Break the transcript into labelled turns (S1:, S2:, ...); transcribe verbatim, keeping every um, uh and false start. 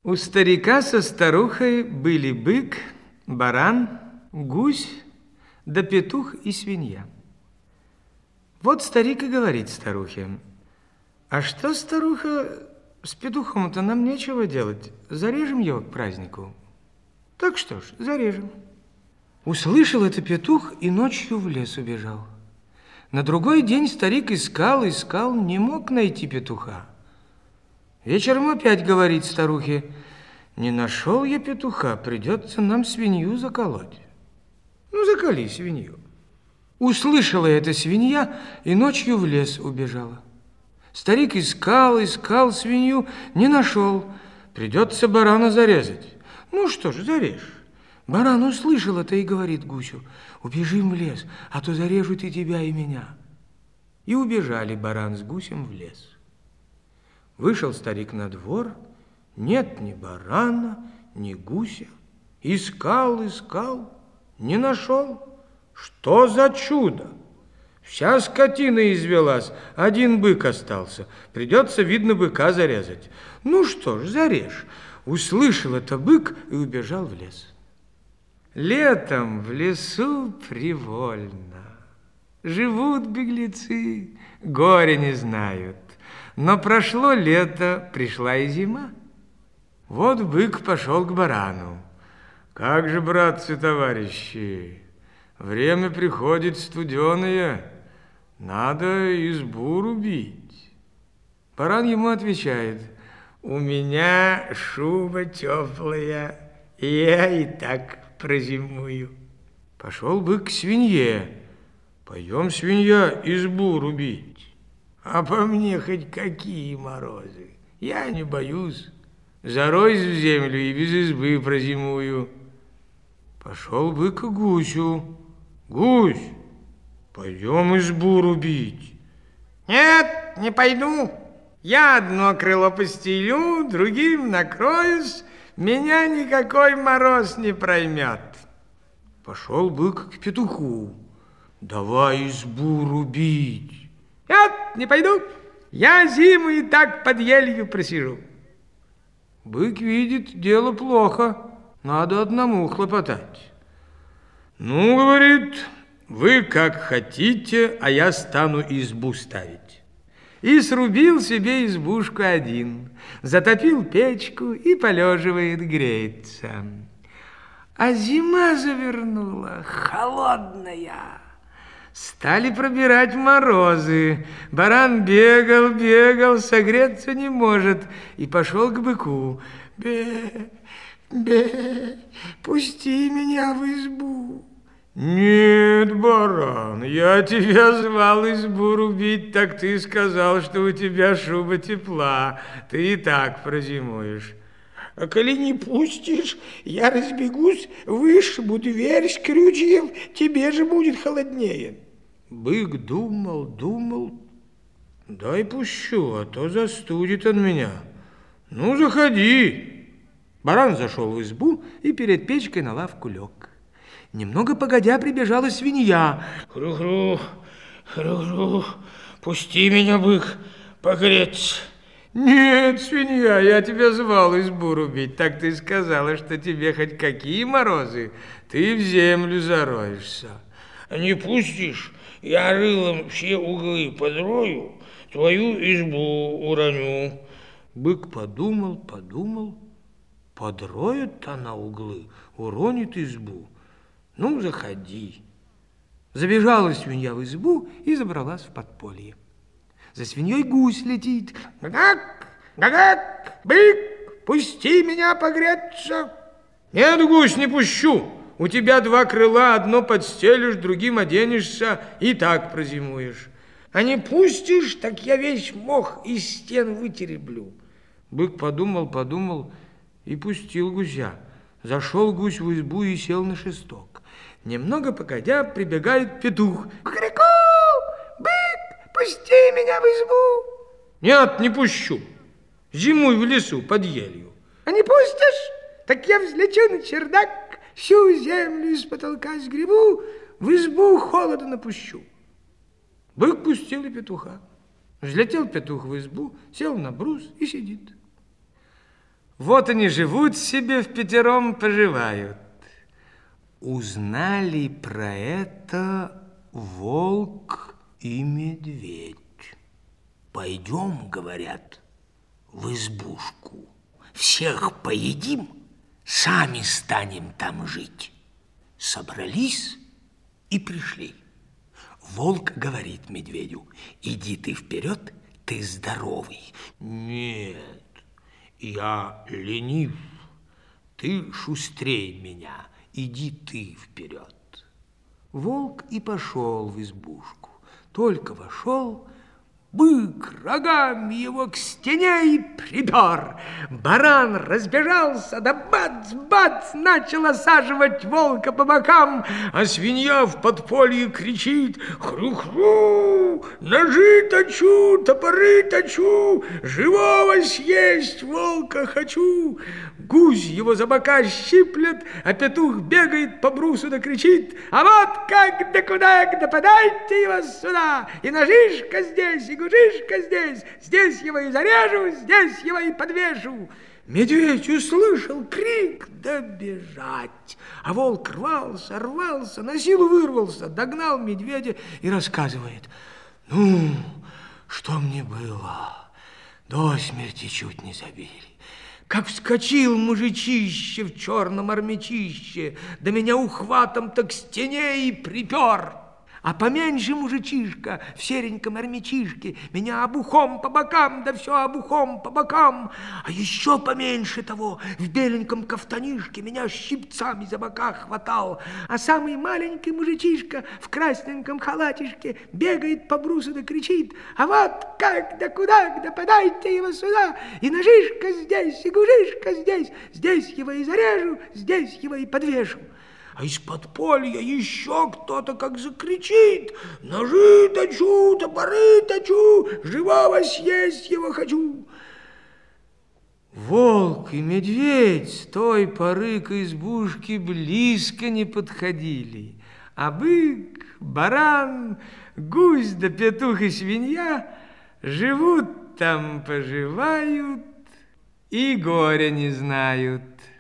S1: У старика со старухой были бык, баран, гусь, да петух и свинья. Вот старик и говорит старухе: а что, старуха, с петухом-то нам нечего делать, зарежем его к празднику. Так что ж, зарежем. Услышал это петух и ночью в лес убежал. На другой день старик искал, искал, не мог найти петуха. Вечером опять говорит старухе: не нашел я петуха, придется нам свинью заколоть. Ну, заколи свинью. Услышала эта свинья и ночью в лес убежала. Старик искал, искал свинью, не нашел. Придется барана зарезать. Ну что ж, зарежь. Баран услышал это и говорит гусю: убежим в лес, а то зарежут и тебя, и меня. И убежали баран с гусем в лес. Вышел старик на двор, нет ни барана, ни гуся. Искал, искал, не нашел. Что за чудо? Вся скотина извелась, один бык остался. Придется, видно, быка зарезать. Ну что ж, зарежь. Услышал это бык и убежал в лес. Летом в лесу привольно. Живут беглецы, горя не знают. Но прошло лето, пришла и зима. Вот бык пошел к барану. Как же, братцы-товарищи, время приходит студеное, надо избу рубить. Баран ему отвечает: у меня шуба теплая, и я и так прозимую. Пошел бык к свинье. Пойдем, свинья, избу рубить. А по мне хоть какие морозы, я не боюсь. Заройсь в землю и без избы прозимую. Пошел бык к гусю. Гусь, пойдем избу рубить. Нет, не пойду. Я одно крыло постелю, другим накроюсь, меня никакой мороз не проймет. Пошел бык к петуху. Давай избу рубить. Нет, не пойду. Я зиму и так под елью просижу. Бык видит, дело плохо, надо одному хлопотать. Ну, говорит, вы как хотите, а я стану избу ставить. И срубил себе избушку один, затопил печку и полеживает, греется. А зима завернула, холодная. Стали пробирать морозы. Баран бегал, бегал, согреться не может. И пошел к быку. Бе, бе, пусти меня в избу. Нет, баран, я тебя звал избу рубить, так ты сказал, что у тебя шуба тепла. Ты и так прозимуешь. А коли не пустишь, я разбегусь, вышибу дверь с крючьев, тебе же будет холоднее. Бык думал, думал, дай пущу, а то застудит он меня. Ну, заходи. Баран зашел в избу и перед печкой на лавку лег. Немного погодя прибежала свинья. Хру-хру, хру-хру, пусти меня, бык, погреться. Нет, свинья, я тебя звал избу рубить, так ты сказала, что тебе хоть какие морозы, ты в землю зароешься. Не пустишь, я рылом все углы подрою, твою избу уроню. Бык подумал, подумал, подроет она углы, уронит избу. Ну, заходи. Забежала свинья в избу и забралась в подполье. За свиньей гусь летит. Гак, гак, бык, пусти меня погреться. Нет, гусь, не пущу. У тебя два крыла, одно подстелишь, другим оденешься, и так прозимуешь. А не пустишь, так я весь мох из стен вытереблю. Бык подумал, подумал и пустил гуся. Зашел гусь в избу и сел на шесток. Немного погодя прибегает петух. Кукареку, бык, пусти меня в избу. Нет, не пущу. Зимуй в лесу под елью. А не пустишь, так я взлечу на чердак, всю землю из потолка сгребу, в избу холода напущу. Бык пустил и петуха. Взлетел петух в избу, сел на брус и сидит. Вот они живут себе, впятером поживают. Узнали про это волк и медведь.
S2: Пойдем, говорят, в избушку. Всех поедим, сами станем там жить. Собрались и пришли. Волк говорит медведю: иди ты вперед, ты здоровый.
S1: Нет, я ленив, ты шустрей меня, иди ты вперед. Волк и пошел в избушку. Только вошел, бык рогами его к стене и припер. Баран разбежался, да бац-бац начал осаживать волка по бокам, а свинья в подполье кричит: хрю-хрю, ножи точу, топоры точу, живого съесть волка хочу. Гусь его за бока щиплет, а петух бегает по брусу да кричит: а вот как да куда, да подайте его сюда, и ножишка здесь, и гужишка здесь, здесь его и зарежу, здесь его и подвешу. Медведь услышал крик, да бежать. А волк рвался, рвался, на силу вырвался, догнал медведя и рассказывает: ну, что мне было, до смерти чуть не забили. Как вскочил мужичище в черном армячище, да меня ухватом так к стене и припер. А поменьше мужичишка в сереньком армячишке меня обухом по бокам, да все обухом по бокам. А еще поменьше того в беленьком кафтанишке меня щипцами за бока хватал. А самый маленький мужичишка в красненьком халатишке бегает по брусу да кричит: а вот как да куда, да подайте его сюда, и ножишка здесь, и гужишка здесь, здесь его и зарежу, здесь его и подвешу. А из подполья еще кто-то как закричит: ножи точу, топоры точу, живого съесть его хочу. Волк и медведь с той поры к избушке близко не подходили, а бык, баран, гусь да петух и свинья живут там, поживают и горя не знают.